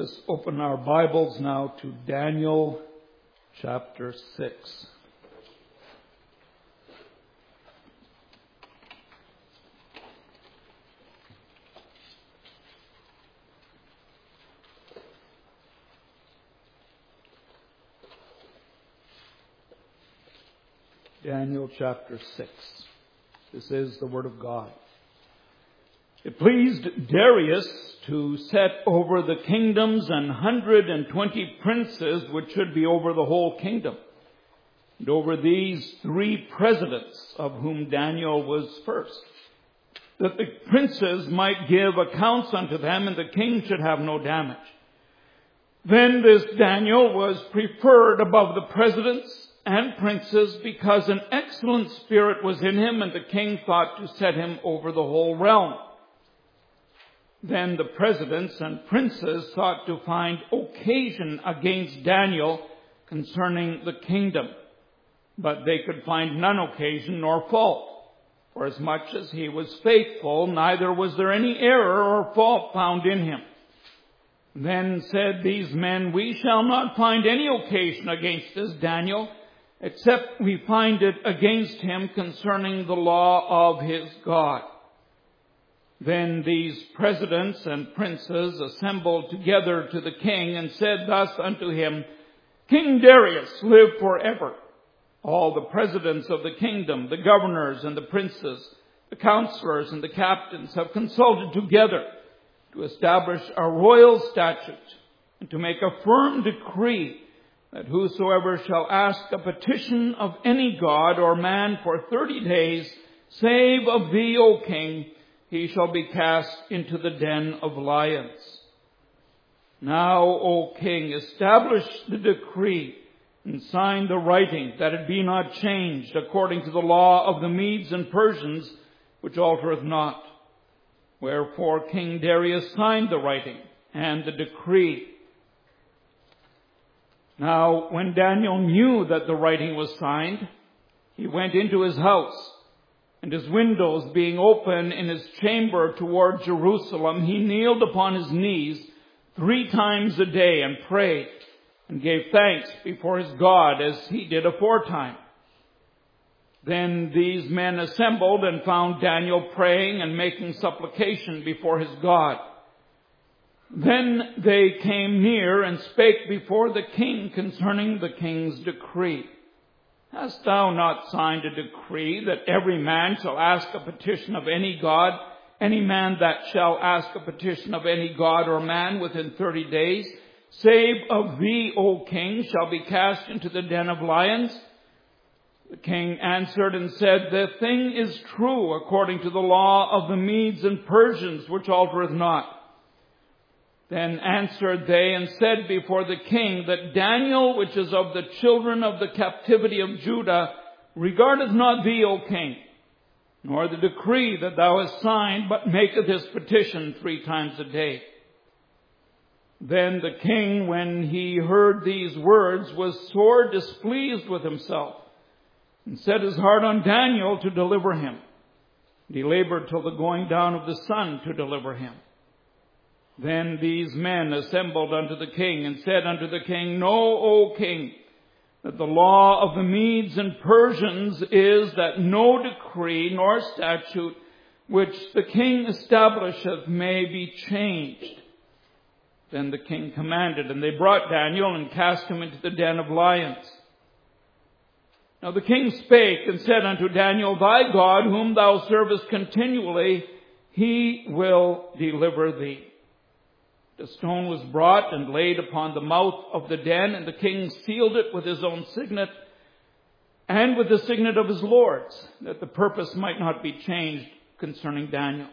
us open our Bibles now to Daniel chapter 6. Daniel chapter 6. This is the Word of God. It pleased Darius to set over the kingdoms 120 princes which should be over the whole kingdom, and over these 3 presidents, of whom Daniel was first, that the princes might give accounts unto them, and the king should have no damage. Then this Daniel was preferred above the presidents and princes, because an excellent spirit was in him, and the king thought to set him over the whole realm. Then the presidents and princes sought to find occasion against Daniel concerning the kingdom, but they could find none occasion nor fault. For as much as he was faithful, neither was there any error or fault found in him. Then said these men, We shall not find any occasion against this Daniel, except we find it against him concerning the law of his God. Then these presidents and princes assembled together to the king, and said thus unto him, King Darius, live forever. All the presidents of the kingdom, the governors and the princes, the counselors and the captains have consulted together to establish a royal statute, and to make a firm decree, that whosoever shall ask a petition of any god or man for 30 days, save of thee, O king, he shall be cast into the den of lions. Now, O king, establish the decree, and sign the writing, that it be not changed, according to the law of the Medes and Persians, which altereth not. Wherefore King Darius signed the writing and the decree. Now, when Daniel knew that the writing was signed, he went into his house, and his windows being open in his chamber toward Jerusalem, he kneeled upon his knees 3 times a day and prayed, and gave thanks before his God as he did aforetime. Then these men assembled and found Daniel praying and making supplication before his God. Then they came near and spake before the king concerning the king's decree. Hast thou not signed a decree that every man shall ask a petition of any god, any man that shall ask a petition of any god or man within 30 days, save of thee, O king, shall be cast into the den of lions? The king answered and said, The thing is true according to the law of the Medes and Persians, which altereth not. Then answered they and said before the king, that Daniel, which is of the children of the captivity of Judah, regardeth not thee, O king, nor the decree that thou hast signed, but maketh his petition 3 times a day. Then the king, when he heard these words, was sore displeased with himself, and set his heart on Daniel to deliver him. And he labored till the going down of the sun to deliver him. Then these men assembled unto the king, and said unto the king, Know, O king, that the law of the Medes and Persians is that no decree nor statute which the king establisheth may be changed. Then the king commanded, and they brought Daniel and cast him into the den of lions. Now the king spake and said unto Daniel, Thy God, whom thou servest continually, he will deliver thee. The stone was brought and laid upon the mouth of the den, and the king sealed it with his own signet and with the signet of his lords, that the purpose might not be changed concerning Daniel.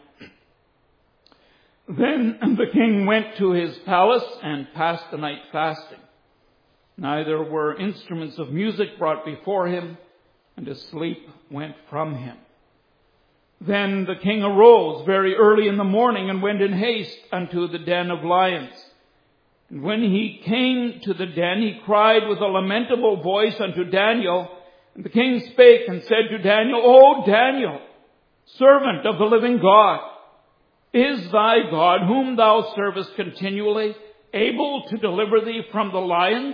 Then the king went to his palace and passed the night fasting. Neither were instruments of music brought before him, and his sleep went from him. Then the king arose very early in the morning and went in haste unto the den of lions. And when he came to the den, he cried with a lamentable voice unto Daniel. And the king spake and said to Daniel, O Daniel, servant of the living God, is thy God, whom thou servest continually, able to deliver thee from the lions?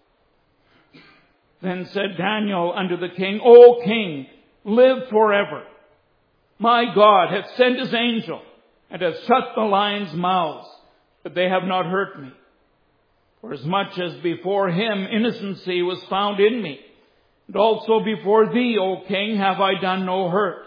Then said Daniel unto the king, O king, live forever. My God hath sent his angel, and hath shut the lions' mouths, that they have not hurt me. For as much as before him innocency was found in me, and also before thee, O king, have I done no hurt.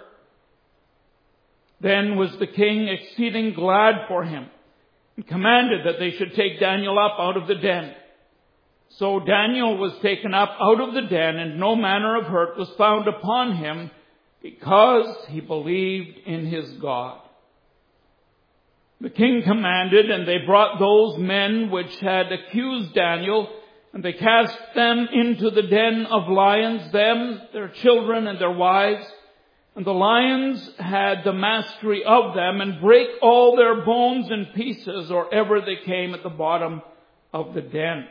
Then was the king exceeding glad for him, and commanded that they should take Daniel up out of the den. So Daniel was taken up out of the den, and no manner of hurt was found upon him, because he believed in his God. The king commanded, and they brought those men which had accused Daniel, and they cast them into the den of lions, them, their children, and their wives. And the lions had the mastery of them, and brake all their bones in pieces, or ever they came at the bottom of the den.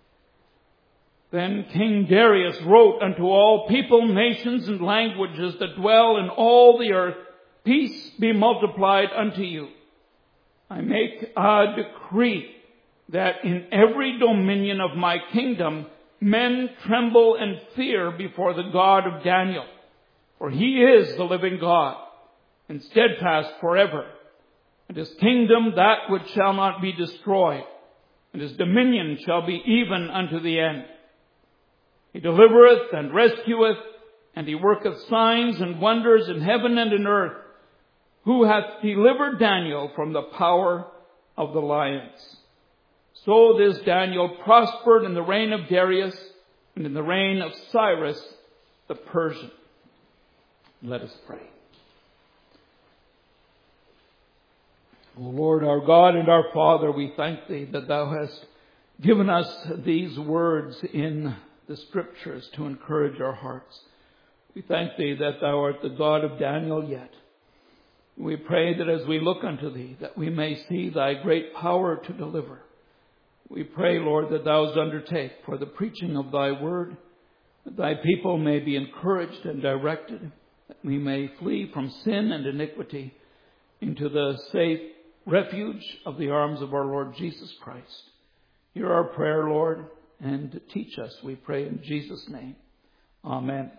Then King Darius wrote unto all people, nations, and languages that dwell in all the earth, peace be multiplied unto you. I make a decree that in every dominion of my kingdom men tremble and fear before the God of Daniel. For he is the living God, and steadfast forever. And his kingdom that which shall not be destroyed, and his dominion shall be even unto the end. He delivereth and rescueth, and he worketh signs and wonders in heaven and in earth, who hath delivered Daniel from the power of the lions. So this Daniel prospered in the reign of Darius and in the reign of Cyrus the Persian. Let us pray. O Lord, our God and our Father, we thank thee that thou hast given us these words in the Scriptures to encourage our hearts. We thank thee that thou art the God of Daniel yet. We pray that as we look unto thee, that we may see thy great power to deliver. We pray, Lord, that thou undertake for the preaching of thy word, that thy people may be encouraged and directed, that we may flee from sin and iniquity into the safe refuge of the arms of our Lord Jesus Christ. Hear our prayer, Lord, and teach us, we pray in Jesus' name. Amen.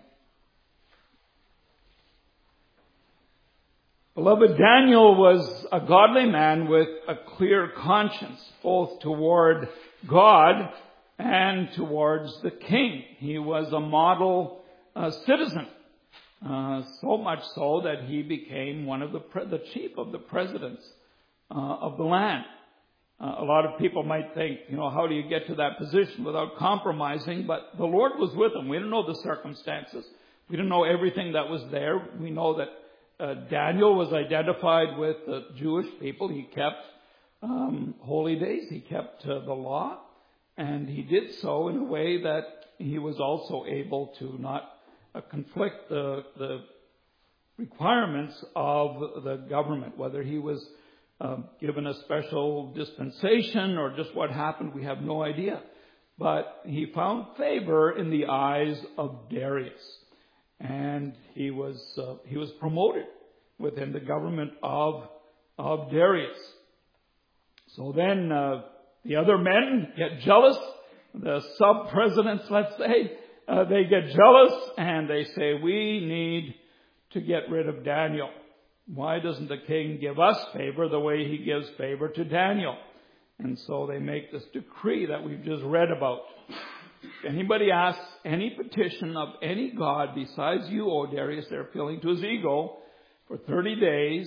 Beloved, Daniel was a godly man with a clear conscience, both toward God and towards the king. He was a model citizen, so much so that he became one of the chief of the presidents of the land. A lot of people might think, how do you get to that position without compromising? But the Lord was with him. We don't know the circumstances. We don't know everything that was there. We know that Daniel was identified with the Jewish people. He kept holy days. He kept the law. And he did so in a way that he was also able to not conflict the requirements of the government. Whether he was given a special dispensation or just what happened, we have no idea. But he found favor in the eyes of Darius. And he was promoted within the government of Darius. So then the other men get jealous. The sub-presidents, let's say, they get jealous and they say, we need to get rid of Daniel. Why doesn't the king give us favor the way he gives favor to Daniel? And so they make this decree that we've just read about. If anybody asks any petition of any god besides you, O Darius, they're appealing to his ego, for 30 days,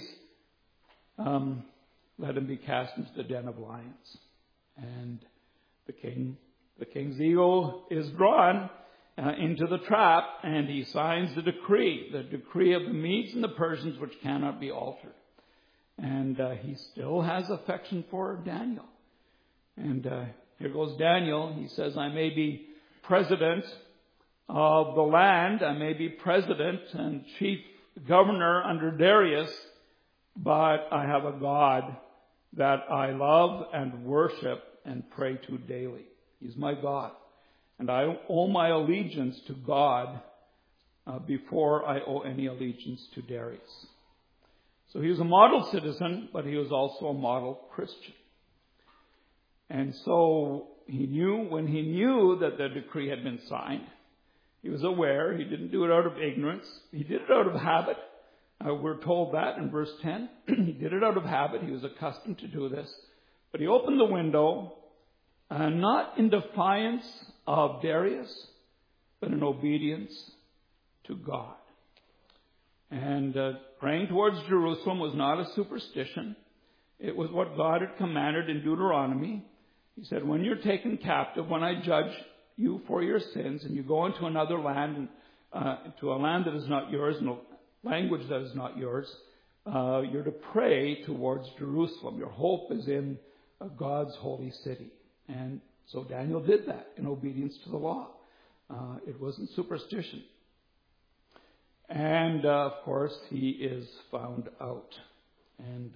let him be cast into the den of lions. And the king's ego is drawn into the trap, and he signs the decree of the Medes and the Persians, which cannot be altered. And he still has affection for Daniel. And here goes Daniel. He says, I may be president of the land. I may be president and chief governor under Darius, but I have a God that I love and worship and pray to daily. He's my God. And I owe my allegiance to God before I owe any allegiance to Darius. So he was a model citizen, but he was also a model Christian. And so when he knew that the decree had been signed, he was aware. He didn't do it out of ignorance. He did it out of habit. We're told that in verse 10. He did it out of habit. He was accustomed to do this. But he opened the window, not in defiance of Darius, but in obedience to God. And praying towards Jerusalem was not a superstition. It was what God had commanded in Deuteronomy. He said, when you're taken captive, when I judge you for your sins, and you go into another land, to a land that is not yours, and a language that is not yours, you're to pray towards Jerusalem. Your hope is in God's holy city. And so Daniel did that in obedience to the law. It wasn't superstition. And, of course, he is found out. And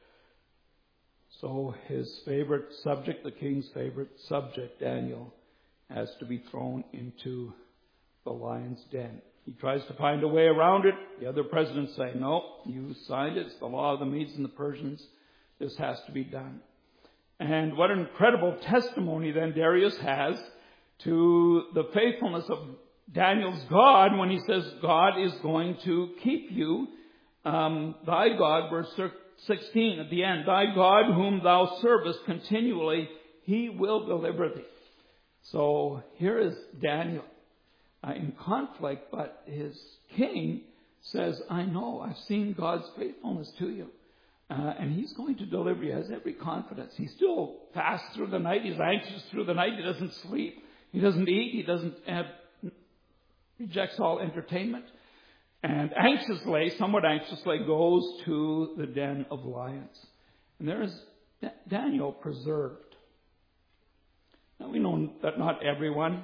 so his favorite subject, the king's favorite subject, Daniel, has to be thrown into the lion's den. He tries to find a way around it. The other presidents say, no, you signed it. It's the law of the Medes and the Persians. This has to be done. And what an incredible testimony then Darius has to the faithfulness of Daniel's God when he says God is going to keep you. Thy God, verse 16 at the end, thy God whom thou servest continually, he will deliver thee. So here is Daniel in conflict, but his king says, I know, I've seen God's faithfulness to you. And he's going to deliver you. He has every confidence. He still fasts through the night. He's anxious through the night. He doesn't sleep. He doesn't eat. He doesn't rejects all entertainment. And somewhat anxiously, goes to the den of lions. And there is Daniel preserved. Now we know that not everyone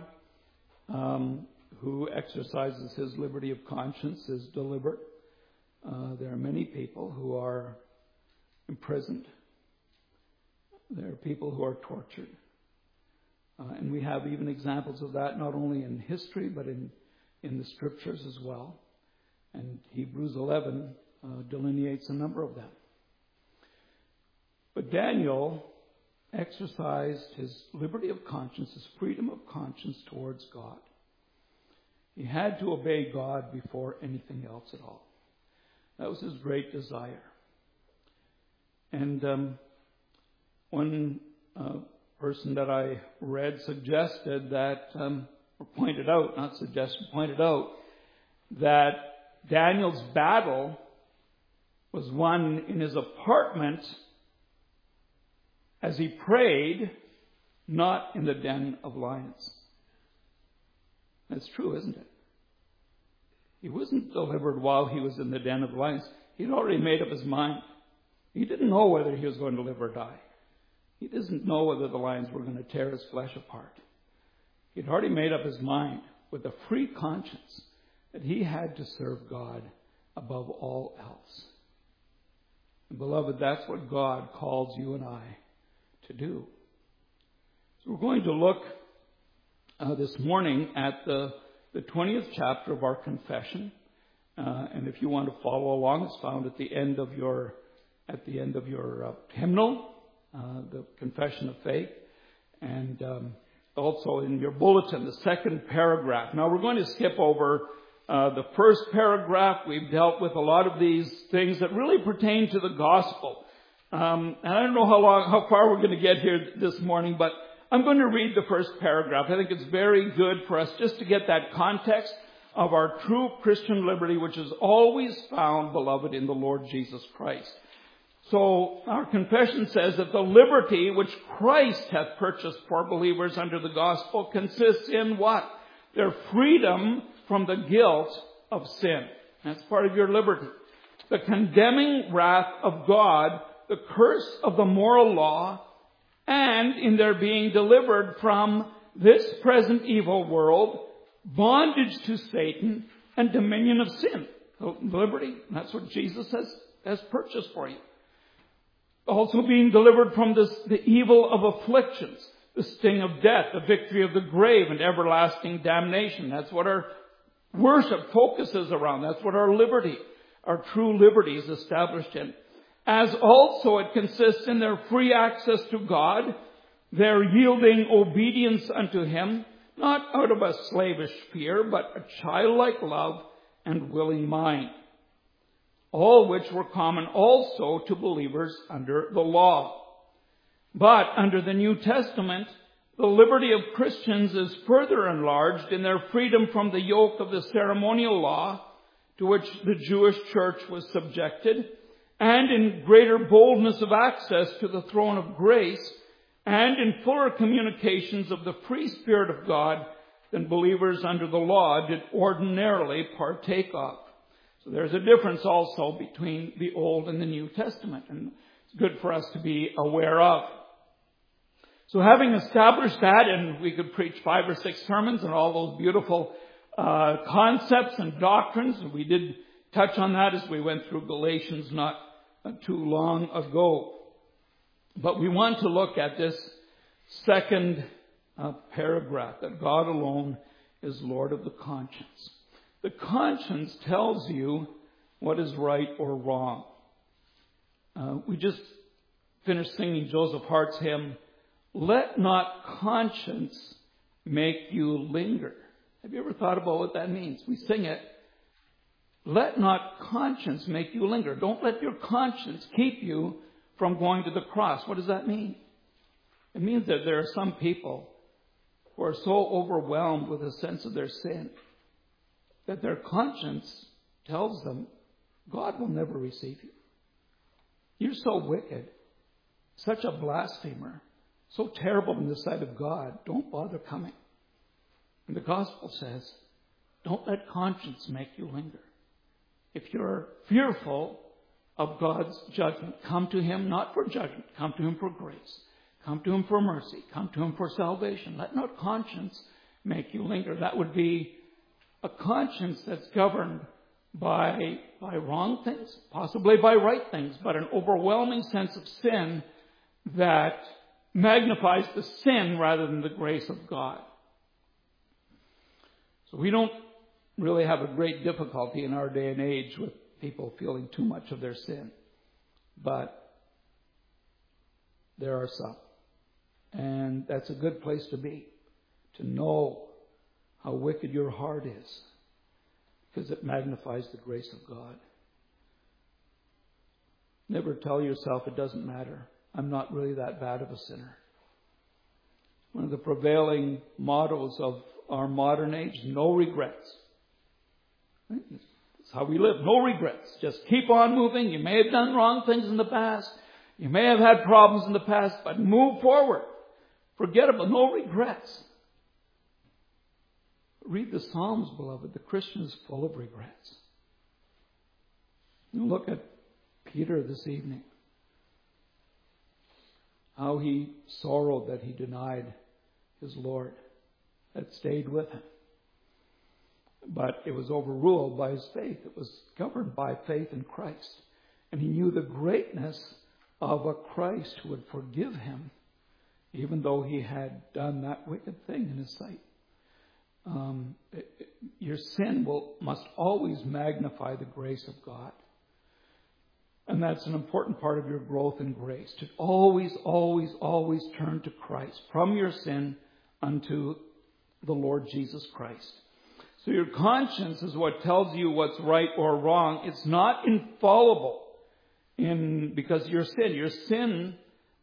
who exercises his liberty of conscience is delivered. There are many people who are imprisoned. There are people who are tortured. And we have even examples of that not only in history but in the scriptures as well. And Hebrews 11 delineates a number of them. But Daniel exercised his liberty of conscience, his freedom of conscience towards God. He had to obey God before anything else at all. That was his great desire. And one person that I read suggested that, or pointed out that Daniel's battle was won in his apartment as he prayed, not in the den of lions. That's true, isn't it? He wasn't delivered while he was in the den of lions. He'd already made up his mind. He didn't know whether he was going to live or die. He doesn't know whether the lions were going to tear his flesh apart. He'd already made up his mind with a free conscience that he had to serve God above all else. And beloved, that's what God calls you and I to do. So we're going to look this morning at the 20th chapter of our confession. And if you want to follow along, it's found at the end of your hymnal, the Confession of Faith, and also in your bulletin, the second paragraph. Now we're going to skip over the first paragraph. We've dealt with a lot of these things that really pertain to the gospel. And I don't know how far we're going to get here this morning, but I'm going to read the first paragraph. I think it's very good for us just to get that context of our true Christian liberty, which is always found, beloved, in the Lord Jesus Christ. So our confession says that the liberty which Christ hath purchased for believers under the gospel consists in what? Their freedom from the guilt of sin. That's part of your liberty. The condemning wrath of God, the curse of the moral law, and in their being delivered from this present evil world, bondage to Satan, and dominion of sin. So liberty, that's what Jesus has purchased for you. Also being delivered from the evil of afflictions, the sting of death, the victory of the grave, and everlasting damnation. That's what our worship focuses around. That's what our liberty, our true liberty, is established in. As also it consists in their free access to God their yielding obedience unto him, not out of a slavish fear, but a childlike love and willing mind. All which were common also to believers under the law. But under the New Testament, the liberty of Christians is further enlarged in their freedom from the yoke of the ceremonial law to which the Jewish church was subjected, and in greater boldness of access to the throne of grace, and in fuller communications of the free Spirit of God than believers under the law did ordinarily partake of. So there's a difference also between the Old and the New Testament, and it's good for us to be aware of. So having established that, and we could preach 5 or 6 sermons on all those beautiful concepts and doctrines, and we did touch on that as we went through Galatians not too long ago. But we want to look at this second paragraph, that God alone is Lord of the conscience. The conscience tells you what is right or wrong. We just finished singing Joseph Hart's hymn, "Let not conscience make you linger." Have you ever thought about what that means? We sing it, "Let not conscience make you linger." Don't let your conscience keep you from going to the cross. What does that mean? It means that there are some people who are so overwhelmed with a sense of their sin that their conscience tells them, God will never receive you. You're so wicked, such a blasphemer, so terrible in the sight of God, don't bother coming. And the gospel says, don't let conscience make you linger. If you're fearful of God's judgment, come to him not for judgment, come to him for grace. Come to him for mercy. Come to him for salvation. Let not conscience make you linger. That would be a conscience that's governed by wrong things, possibly by right things, but an overwhelming sense of sin that magnifies the sin rather than the grace of God. So we don't really have a great difficulty in our day and age with people feeling too much of their sin. But there are some. And that's a good place to be, to know how wicked your heart is, because it magnifies the grace of God. Never tell yourself it doesn't matter. I'm not really that bad of a sinner. One of the prevailing mottos of our modern age, no regrets. That's how we live, no regrets. Just keep on moving. You may have done wrong things in the past. You may have had problems in the past, but move forward. Forget about no regrets. Read the Psalms, beloved. The Christian is full of regrets. You look at Peter this evening. How he sorrowed that he denied his Lord, that stayed with him. But it was overruled by his faith. It was governed by faith in Christ. And he knew the greatness of a Christ who would forgive him, even though he had done that wicked thing in his sight. Your sin must always magnify the grace of God. And that's an important part of your growth in grace, to always, always, always turn to Christ from your sin unto the Lord Jesus Christ. So your conscience is what tells you what's right or wrong. It's not infallible because your sin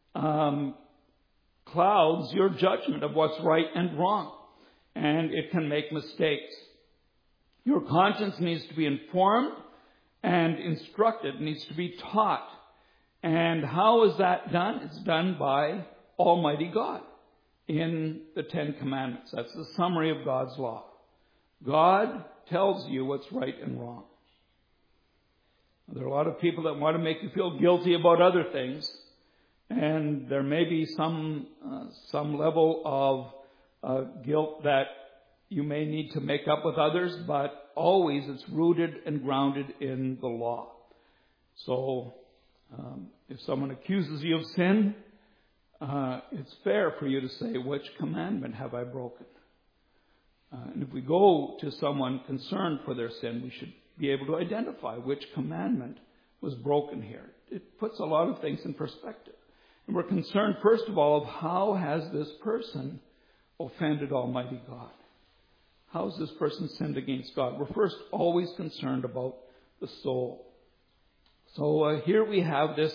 clouds your judgment of what's right and wrong. And it can make mistakes. Your conscience needs to be informed and instructed. It needs to be taught. And how is that done? It's done by Almighty God in the 10 Commandments. That's the summary of God's law. God tells you what's right and wrong. There are a lot of people that want to make you feel guilty about other things. And there may be some level of guilt that you may need to make up with others, but always it's rooted and grounded in the law. So if someone accuses you of sin, it's fair for you to say, which commandment have I broken? And if we go to someone concerned for their sin, we should be able to identify which commandment was broken here. It puts a lot of things in perspective. And we're concerned, first of all, of how has this person offended Almighty God? How has this person sinned against God? We're first always concerned about the soul. So here we have this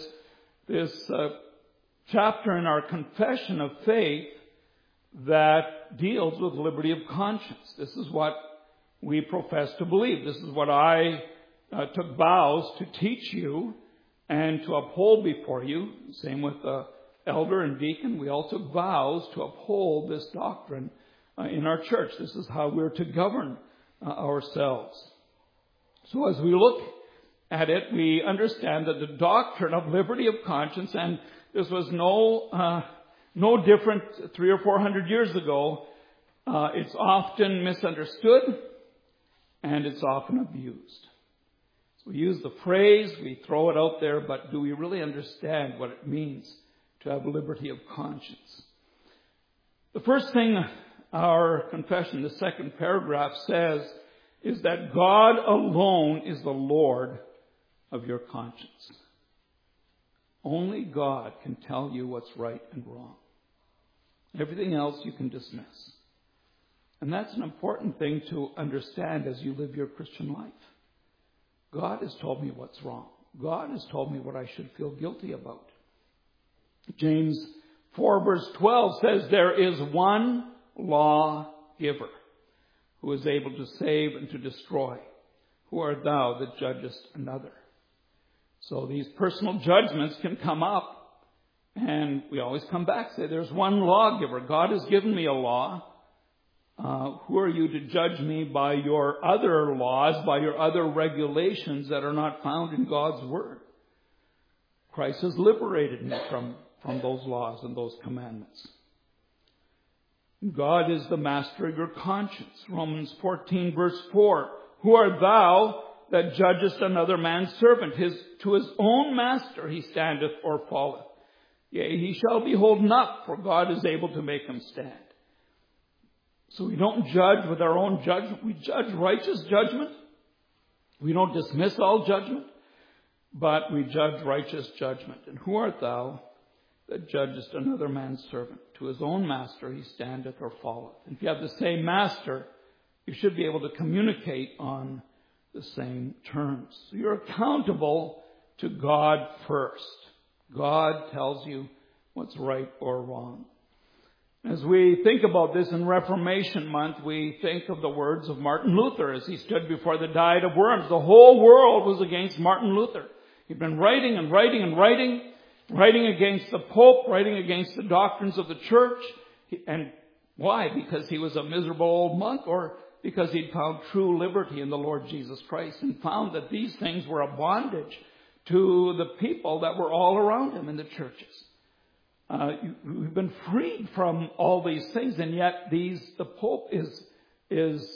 chapter in our confession of faith that deals with liberty of conscience. This is what we profess to believe. This is what I took vows to teach you and to uphold before you. Same with the elder and deacon. We all took vows to uphold this doctrine in our church. This is how we're to govern ourselves. So as we look at it, we understand that the doctrine of liberty of conscience, and this was no different 300 or 400 years ago, it's often misunderstood and it's often abused. So we use the phrase, we throw it out there, but do we really understand what it means to have liberty of conscience? The first thing our confession, the second paragraph, says is that God alone is the Lord of your conscience. Only God can tell you what's right and wrong. Everything else you can dismiss. And that's an important thing to understand as you live your Christian life. God has told me what's wrong. God has told me what I should feel guilty about. James 4 verse 12 says, there is one lawgiver who is able to save and to destroy. Who art thou that judgest another? So these personal judgments can come up, and we always come back and say, there's one lawgiver. God has given me a law. Who are you to judge me by your other laws, by your other regulations that are not found in God's Word? Christ has liberated me from those laws and those commandments. God is the master of your conscience. Romans 14 verse 4. Who art thou that judgest another man's servant? To his own master he standeth or falleth. Yea, he shall be holden up, for God is able to make him stand. So we don't judge with our own judgment. We judge righteous judgment. We don't dismiss all judgment, but we judge righteous judgment. And who art thou that judgest another man's servant? To his own master he standeth or falleth. And if you have the same master, you should be able to communicate on the same terms. So you're accountable to God first. God tells you what's right or wrong. As we think about this in Reformation Month, we think of the words of Martin Luther as he stood before the Diet of Worms. The whole world was against Martin Luther. He'd been writing and writing and writing against the Pope, writing against the doctrines of the church. And why? Because he was a miserable old monk, or because he'd found true liberty in the Lord Jesus Christ and found that these things were a bondage to the people that were all around him in the churches. We've been freed from all these things, and yet the Pope is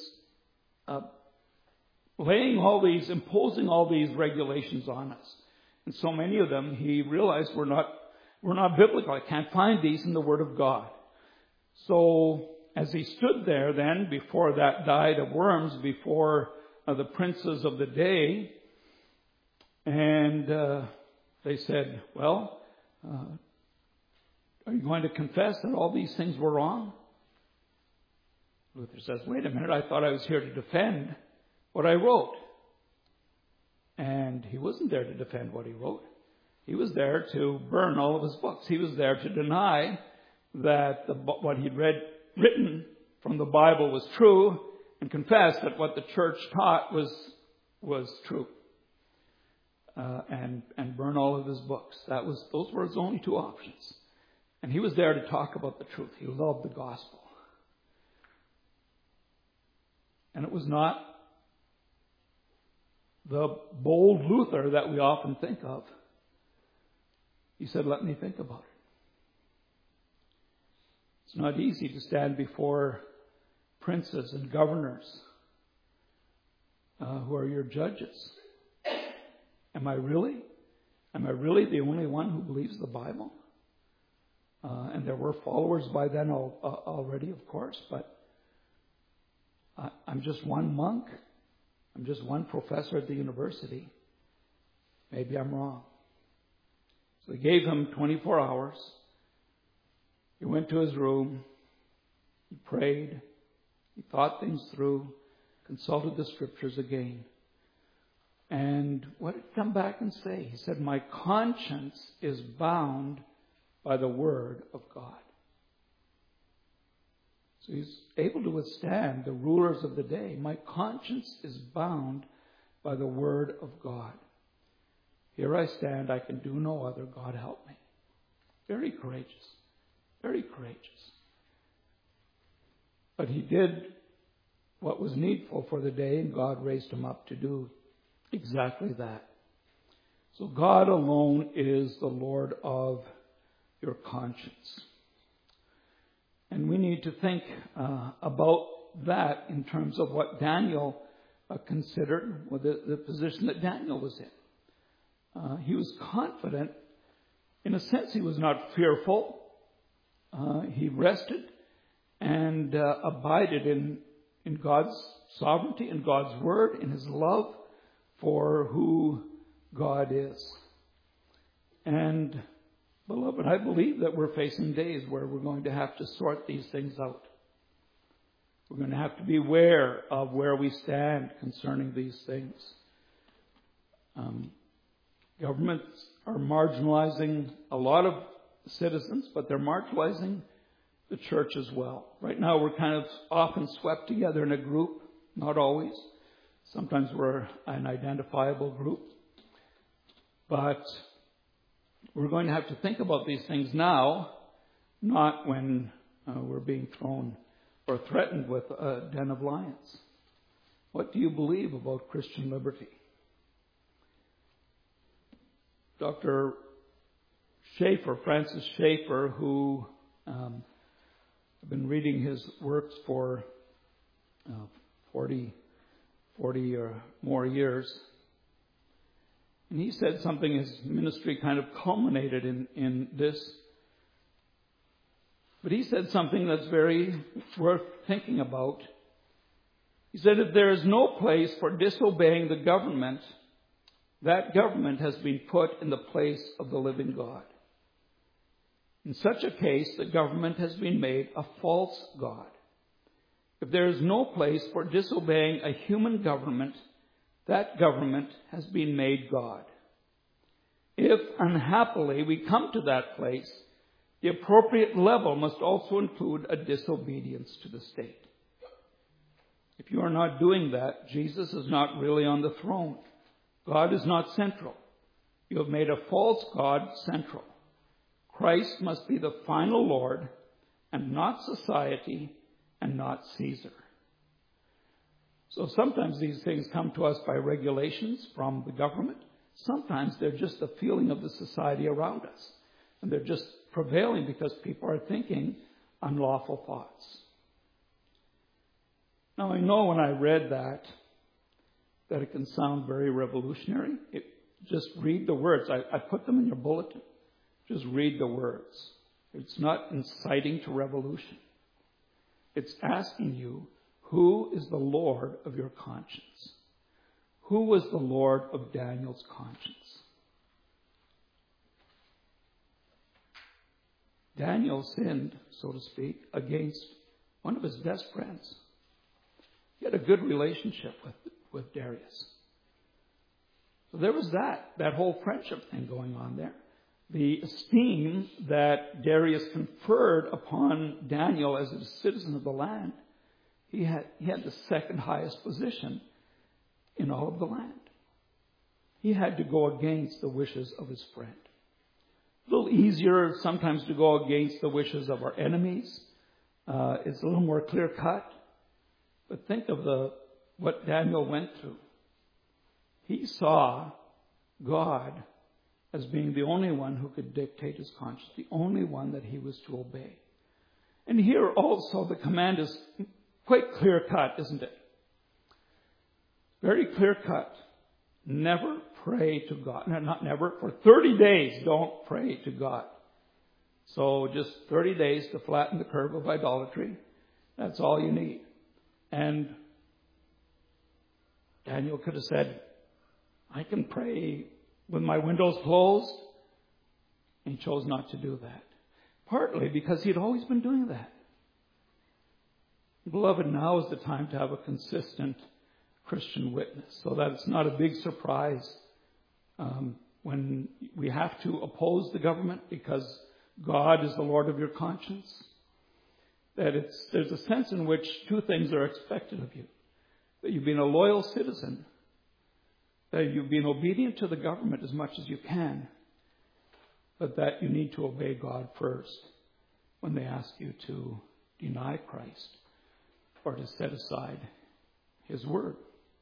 imposing all these regulations on us. And so many of them, he realized we're not biblical. I can't find these in the Word of God. So as he stood there then before that Diet of Worms, before the princes of the day, and they said, well, are you going to confess that all these things were wrong? Luther says, wait a minute, I thought I was here to defend what I wrote. And he wasn't there to defend what he wrote. He was there to burn all of his books. He was there to deny that what he'd written from the Bible was true, and confess that what the church taught was true. And burn all of his books. Those were his only two options. And he was there to talk about the truth. He loved the gospel. And it was not the bold Luther that we often think of. He said, let me think about it. It's not easy to stand before princes and governors who are your judges. Am I really the only one who believes the Bible? And there were followers by then already, of course, but I'm just one monk. I'm just one professor at the university. Maybe I'm wrong. So they gave him 24 hours. He went to his room. He prayed. He thought things through, consulted the scriptures again. And what did he come back and say? He said, my conscience is bound by the word of God. So he's able to withstand the rulers of the day. My conscience is bound by the word of God. Here I stand, I can do no other. God help me. Very courageous. Very courageous. But he did what was needful for the day, and God raised him up to do exactly that. So God alone is the Lord of your conscience. And we need to think about that in terms of what Daniel considered, or the position that Daniel was in. He was confident. In a sense, he was not fearful. He rested and abided in God's sovereignty, in God's word, in his love for who God is. And, beloved, I believe that we're facing days where we're going to have to sort these things out. We're going to have to be aware of where we stand concerning these things. Governments are marginalizing a lot of citizens, but they're marginalizing the church as well. Right now we're kind of often swept together in a group, not always. Sometimes we're an identifiable group. But we're going to have to think about these things now, not when we're being thrown or threatened with a den of lions. What do you believe about Christian liberty? Dr. Schaeffer, Francis Schaeffer, who I've been reading his works for 40 or more years. And he said something, his ministry kind of culminated in this. But he said something that's very worth thinking about. He said, if there is no place for disobeying the government, that government has been put in the place of the living God. In such a case, the government has been made a false God. If there is no place for disobeying a human government, that government has been made God. If, unhappily, we come to that place, the appropriate level must also include a disobedience to the state. If you are not doing that, Jesus is not really on the throne. God is not central. You have made a false God central. Christ must be the final Lord, and not society, and not Caesar. So sometimes these things come to us by regulations from the government. Sometimes they're just the feeling of the society around us. And they're just prevailing because people are thinking unlawful thoughts. Now I know when I read that it can sound very revolutionary. Just read the words. I put them in your bulletin. Just read the words. It's not inciting to revolution. It's asking you, who is the Lord of your conscience? Who was the Lord of Daniel's conscience? Daniel sinned, so to speak, against one of his best friends. He had a good relationship with Darius. So there was that whole friendship thing going on there. The esteem that Darius conferred upon Daniel as a citizen of the land, he had the second highest position in all of the land. He had to go against the wishes of his friend. A little easier sometimes to go against the wishes of our enemies. It's a little more clear cut. But think of what Daniel went through. He saw God as being the only one who could dictate his conscience, the only one that he was to obey. And here also the command is quite clear cut, isn't it? Very clear cut. Never pray to God. No, not never. For 30 days, don't pray to God. So just 30 days to flatten the curve of idolatry. That's all you need. And Daniel could have said, I can pray with my windows closed And he chose not to do that. Partly because he'd always been doing that. Beloved, now is the time to have a consistent Christian witness, so that it's not a big surprise when we have to oppose the government because God is the Lord of your conscience. That there's a sense in which two things are expected of you. That you've been a loyal citizen, that you've been obedient to the government as much as you can, but that you need to obey God first when they ask you to deny Christ or to set aside His Word.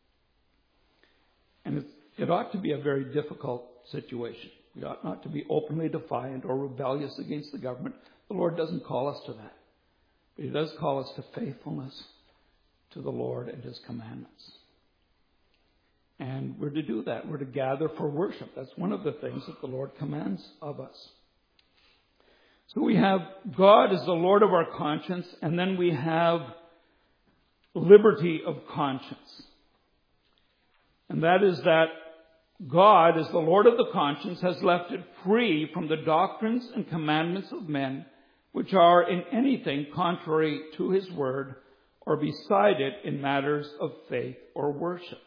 And it ought to be a very difficult situation. We ought not to be openly defiant or rebellious against the government. The Lord doesn't call us to that. But He does call us to faithfulness to the Lord and His commandments. And we're to do that. We're to gather for worship. That's one of the things that the Lord commands of us. So we have God as the Lord of our conscience, and then we have liberty of conscience. And that is that God, as the Lord of the conscience, has left it free from the doctrines and commandments of men, which are in anything contrary to His Word, or beside it in matters of faith or worship.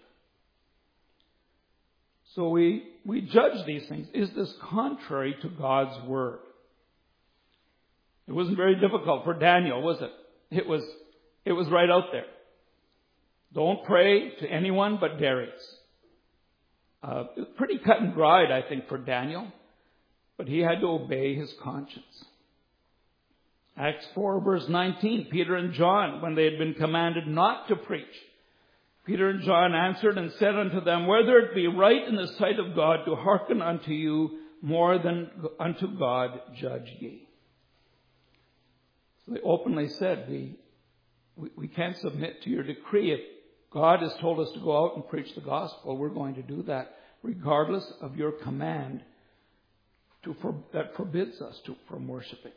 So we judge these things. Is this contrary to God's Word? It wasn't very difficult for Daniel, was it? It was right out there. Don't pray to anyone but Darius. Pretty cut and dried, I think, for Daniel. But he had to obey his conscience. Acts 4, verse 19, Peter and John, when they had been commanded not to preach, Peter and John answered and said unto them, whether it be right in the sight of God to hearken unto you more than unto God, judge ye. So they openly said, we can't submit to your decree. If God has told us to go out and preach the gospel, we're going to do that, regardless of your command that forbids us from worshiping.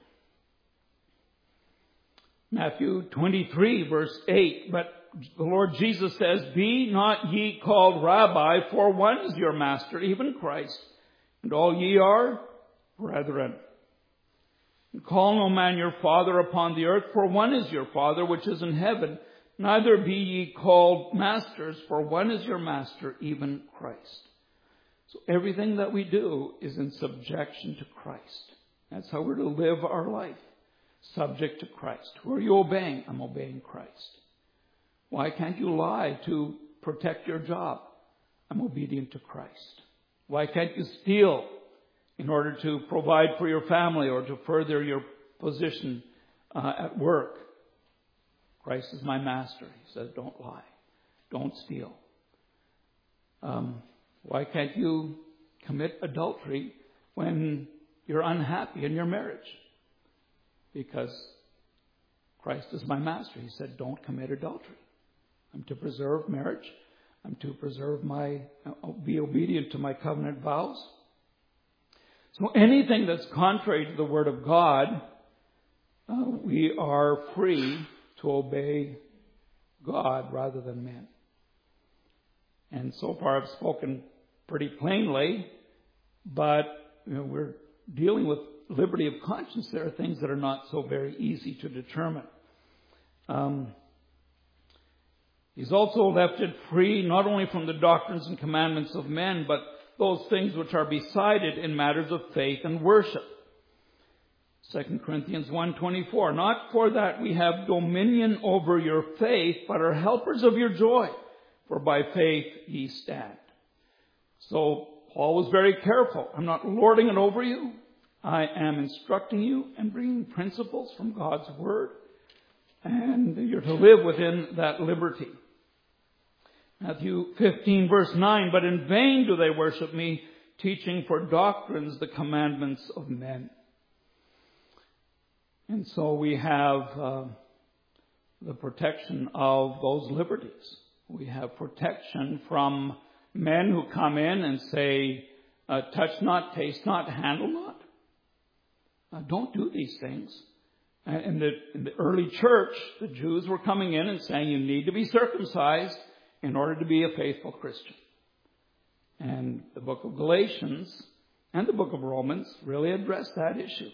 Matthew 23, verse 8, but the Lord Jesus says, be not ye called Rabbi, for one is your master, even Christ, and all ye are brethren. And call no man your father upon the earth, for one is your Father which is in heaven. Neither be ye called masters, for one is your master, even Christ. So everything that we do is in subjection to Christ. That's how we're to live our life, subject to Christ. Who are you obeying? I'm obeying Christ. Why can't you lie to protect your job? I'm obedient to Christ. Why can't you steal in order to provide for your family or to further your position at work? Christ is my master. He says, don't lie. Don't steal. Why can't you commit adultery when you're unhappy in your marriage? Because Christ is my master. He said, don't commit adultery. I'm to preserve marriage. I'm to be obedient to my covenant vows. So anything that's contrary to the Word of God, we are free to obey God rather than men. And so far I've spoken pretty plainly, but we're dealing with liberty of conscience. There are things that are not so very easy to determine. He's also left it free not only from the doctrines and commandments of men, but those things which are beside it in matters of faith and worship. 2 Corinthians 1:24, not for that we have dominion over your faith, but are helpers of your joy, for by faith ye stand. So Paul was very careful. I'm not lording it over you. I am instructing you and bringing principles from God's Word. And you're to live within that liberty. Matthew 15, verse 9, but in vain do they worship me, teaching for doctrines the commandments of men. And so we have the protection of those liberties. We have protection from men who come in and say, touch not, taste not, handle not. Don't do these things. In the early church, the Jews were coming in and saying, you need to be circumcised in order to be a faithful Christian. And the book of Galatians and the book of Romans really address that issue.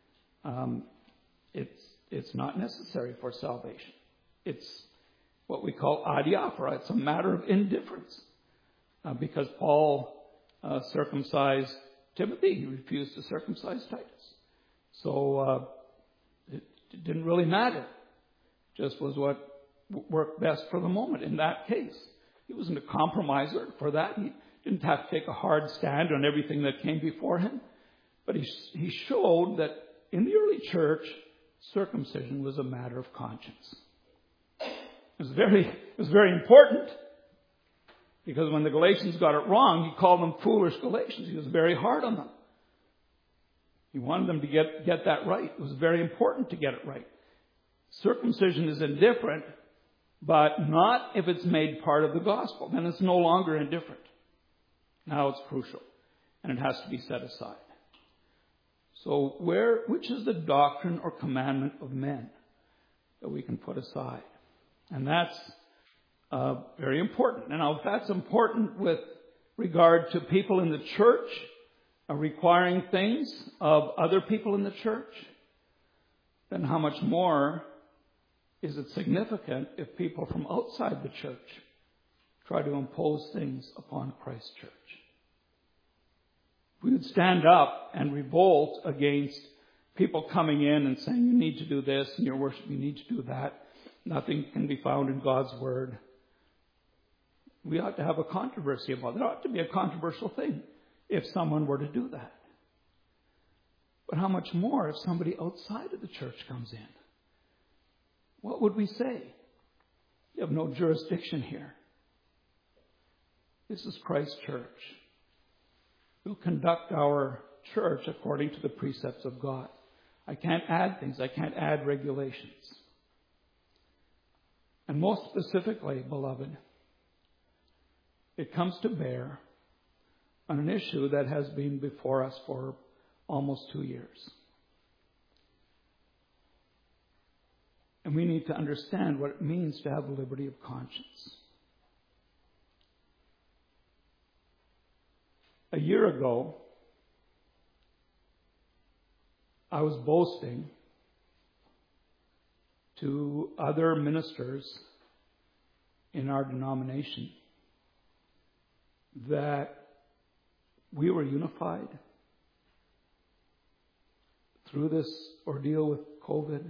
It's not necessary for salvation. It's what we call adiaphora. It's a matter of indifference. Because Paul circumcised Timothy, he refused to circumcise Titus. So it didn't really matter. Just was what worked best for the moment in that case. He wasn't a compromiser for that. He didn't have to take a hard stand on everything that came before him. But he showed that in the early church, circumcision was a matter of conscience. It was very important, because when the Galatians got it wrong, he called them foolish Galatians. He was very hard on them. He wanted them to get that right. It was very important to get it right. Circumcision is indifferent, but not if it's made part of the gospel. Then it's no longer indifferent. Now it's crucial, and it has to be set aside. So which is the doctrine or commandment of men that we can put aside? And that's very important. And now, if that's important with regard to people in the church requiring things of other people in the church, then how much more is it significant if people from outside the church try to impose things upon Christ's church? We would stand up and revolt against people coming in and saying, you need to do this, and your worship, you need to do that. Nothing can be found in God's Word. We ought to have a controversy about it. It ought to be a controversial thing if someone were to do that. But how much more if somebody outside of the church comes in? What would we say? You have no jurisdiction here. This is Christ's church. We'll conduct our church according to the precepts of God. I can't add things. I can't add regulations. And most specifically, beloved, it comes to bear on an issue that has been before us for almost 2 years. And we need to understand what it means to have liberty of conscience. A year ago, I was boasting to other ministers in our denomination that we were unified through this ordeal with COVID.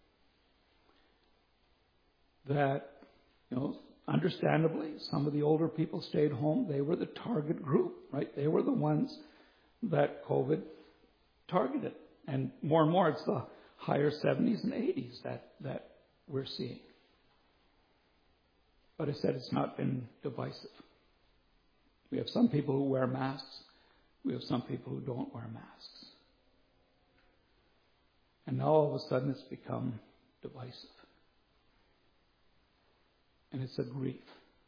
That, understandably, some of the older people stayed home. They were the target group, right? They were the ones that COVID targeted. And more, it's the higher 70s and 80s that we're seeing. But I said it's not been divisive. We have some people who wear masks. We have some people who don't wear masks. And now all of a sudden it's become divisive. And it's a grief.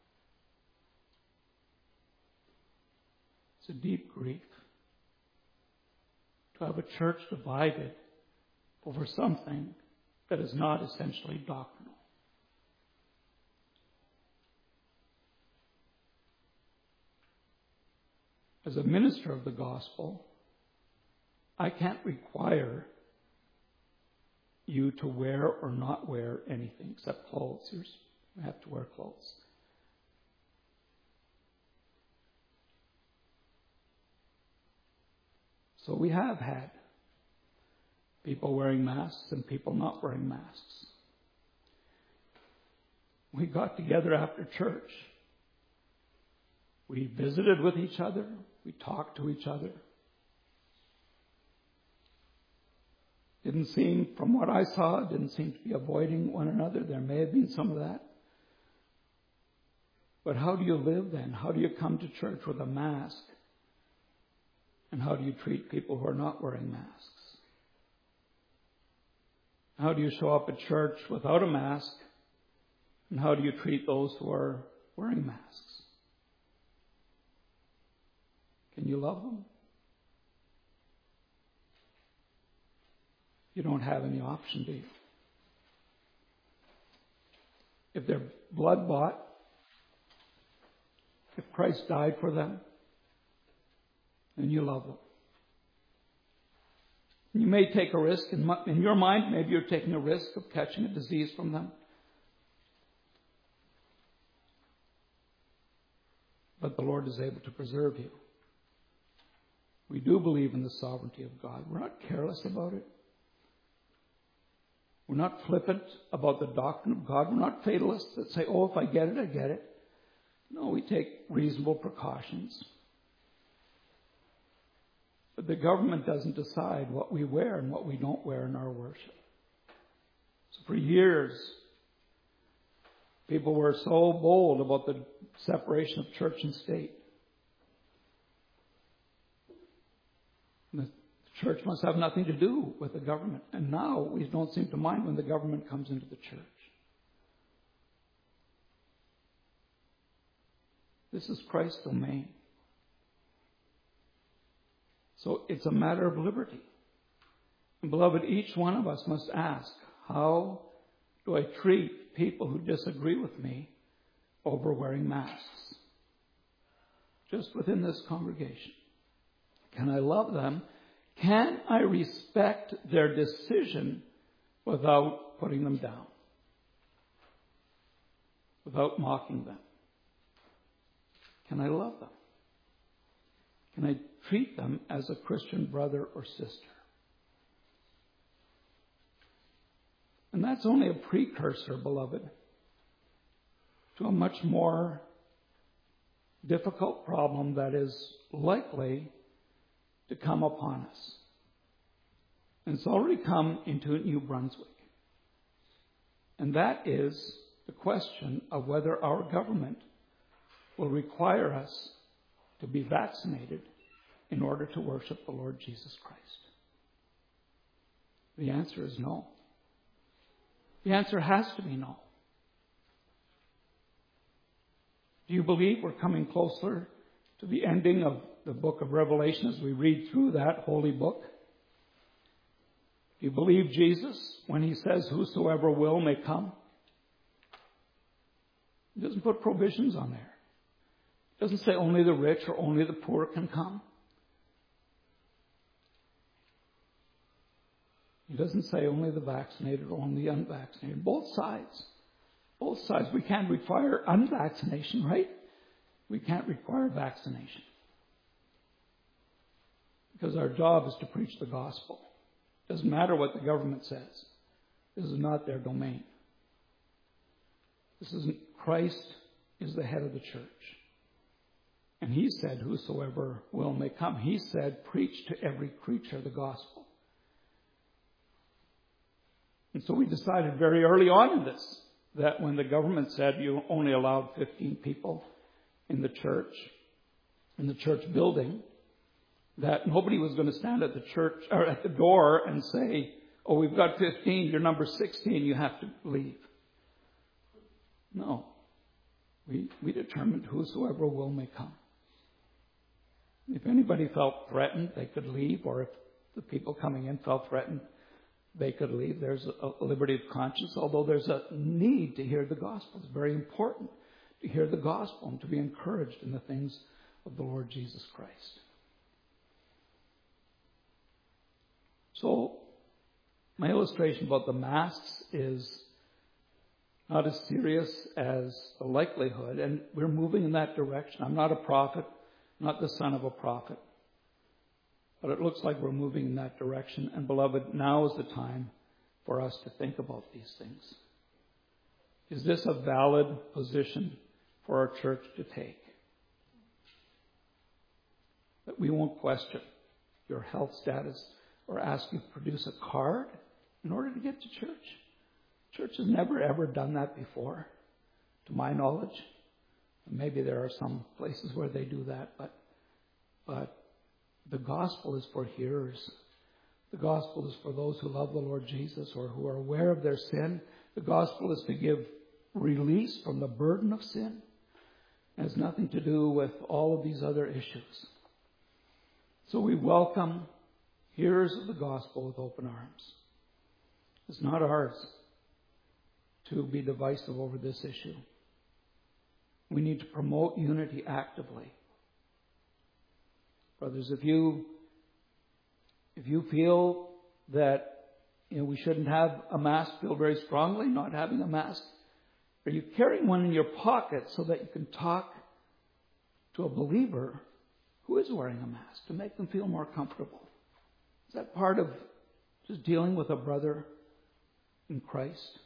It's a deep grief to have a church divided over something that is not essentially doctrinal. As a minister of the gospel, I can't require you to wear or not wear anything except clothes. You have to wear clothes. So we have had people wearing masks and people not wearing masks. We got together after church. We visited with each other. We talked to each other. Didn't seem, from what I saw, didn't seem to be avoiding one another. There may have been some of that. But how do you live then? How do you come to church with a mask? And how do you treat people who are not wearing masks? How do you show up at church without a mask? And how do you treat those who are wearing masks? Can you love them? You don't have any option, do you? If they're blood-bought, if Christ died for them, then you love them. You may take a risk. In your mind, maybe you're taking a risk of catching a disease from them. But the Lord is able to preserve you. We do believe in the sovereignty of God. We're not careless about it. We're not flippant about the doctrine of God. We're not fatalists that say, oh, if I get it, I get it. No, we take reasonable precautions. But the government doesn't decide what we wear and what we don't wear in our worship. So for years, people were so bold about the separation of church and state. The church must have nothing to do with the government. And now we don't seem to mind when the government comes into the church. This is Christ's domain. So it's a matter of liberty. And beloved, each one of us must ask, how do I treat people who disagree with me over wearing masks? Just within this congregation. Can I love them? Can I respect their decision without putting them down? Without mocking them? Can I love them? Can I treat them as a Christian brother or sister? And that's only a precursor, beloved, to a much more difficult problem that is likely to come upon us. And it's already come into New Brunswick. And that is the question of whether our government will require us to be vaccinated in order to worship the Lord Jesus Christ. The answer is no. The answer has to be no. Do you believe we're coming closer to the ending of the book of Revelation as we read through that holy book? Do you believe Jesus when he says, whosoever will may come? He doesn't put provisions on there. It doesn't say only the rich or only the poor can come. He doesn't say only the vaccinated or only the unvaccinated. Both sides. Both sides. We can't require unvaccination, right? We can't require vaccination. Because our job is to preach the gospel. It doesn't matter what the government says. This is not their domain. Christ is the head of the church. And he said, whosoever will may come. He said, preach to every creature the gospel. And so we decided very early on in this that when the government said you only allowed 15 people in the church building, that nobody was going to stand at the church or at the door and say, oh, we've got 15, you're number 16, you have to leave. No. We determined whosoever will may come. If anybody felt threatened, they could leave, or if the people coming in felt threatened, they could leave. There's a liberty of conscience, although there's a need to hear the gospel. It's very important to hear the gospel and to be encouraged in the things of the Lord Jesus Christ. So, my illustration about the masks is not as serious as the likelihood, and we're moving in that direction. I'm not a prophet, not the son of a prophet. But it looks like we're moving in that direction. And beloved, now is the time for us to think about these things. Is this a valid position for our church to take? That we won't question your health status or ask you to produce a card in order to get to church. Church has never ever done that before, to my knowledge. Maybe there are some places where they do that, but the gospel is for hearers. The gospel is for those who love the Lord Jesus or who are aware of their sin. The gospel is to give release from the burden of sin. It has nothing to do with all of these other issues. So we welcome hearers of the gospel with open arms. It's not ours to be divisive over this issue. We need to promote unity actively. Brothers, if you feel that we shouldn't have a mask, feel very strongly not having a mask? Are you carrying one in your pocket so that you can talk to a believer who is wearing a mask to make them feel more comfortable? Is that part of just dealing with a brother in Christ?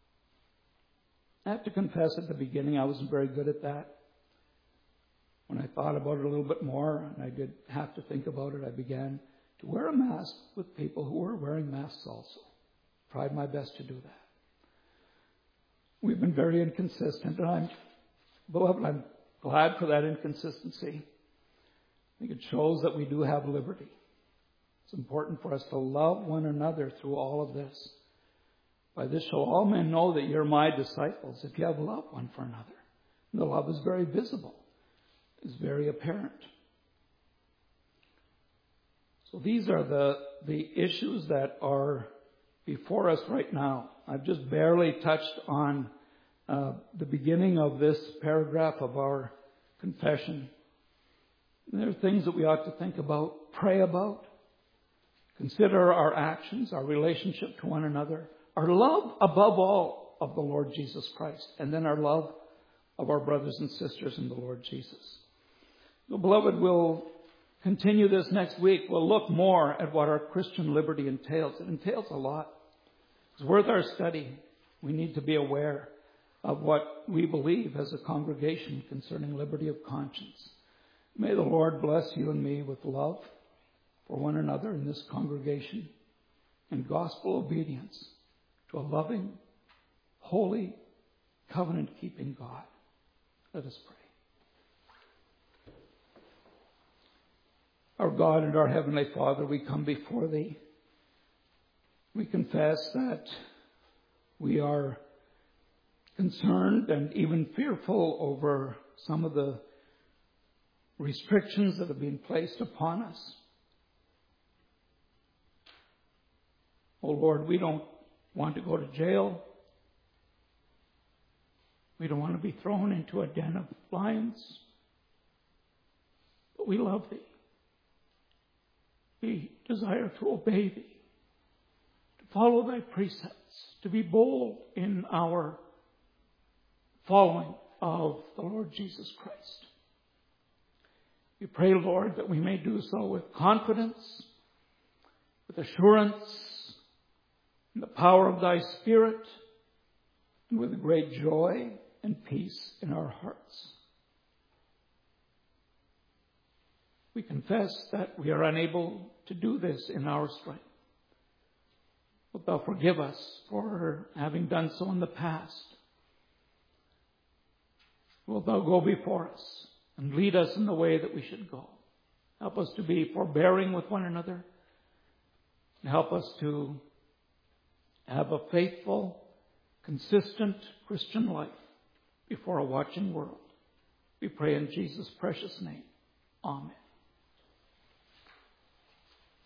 I have to confess at the beginning I wasn't very good at that. When I thought about it a little bit more, and I did have to think about it, I began to wear a mask with people who were wearing masks also. Tried my best to do that. We've been very inconsistent, and beloved, I'm glad for that inconsistency. I think it shows that we do have liberty. It's important for us to love one another through all of this. By this shall all men know that you're my disciples, if you have love one for another. And the love is very visible. It's very apparent. So these are the issues that are before us right now. I've just barely touched on the beginning of this paragraph of our confession. And there are things that we ought to think about, pray about, consider our actions, our relationship to one another, our love above all of the Lord Jesus Christ, and then our love of our brothers and sisters in the Lord Jesus. So, beloved, we'll continue this next week. We'll look more at what our Christian liberty entails. It entails a lot. It's worth our study. We need to be aware of what we believe as a congregation concerning liberty of conscience. May the Lord bless you and me with love for one another in this congregation and gospel obedience to a loving, holy, covenant-keeping God. Let us pray. Our God and our Heavenly Father, we come before Thee. We confess that we are concerned and even fearful over some of the restrictions that have been placed upon us. Oh Lord, we don't want to go to jail. We don't want to be thrown into a den of lions. But we love Thee. We desire to obey Thee, to follow Thy precepts, to be bold in our following of the Lord Jesus Christ. We pray, Lord, that we may do so with confidence, with assurance, in the power of Thy Spirit, and with great joy and peace in our hearts. We confess that we are unable to do this in our strength. Wilt Thou forgive us for having done so in the past? Wilt Thou go before us and lead us in the way that we should go? Help us to be forbearing with one another. And help us to have a faithful, consistent Christian life before a watching world. We pray in Jesus' precious name. Amen.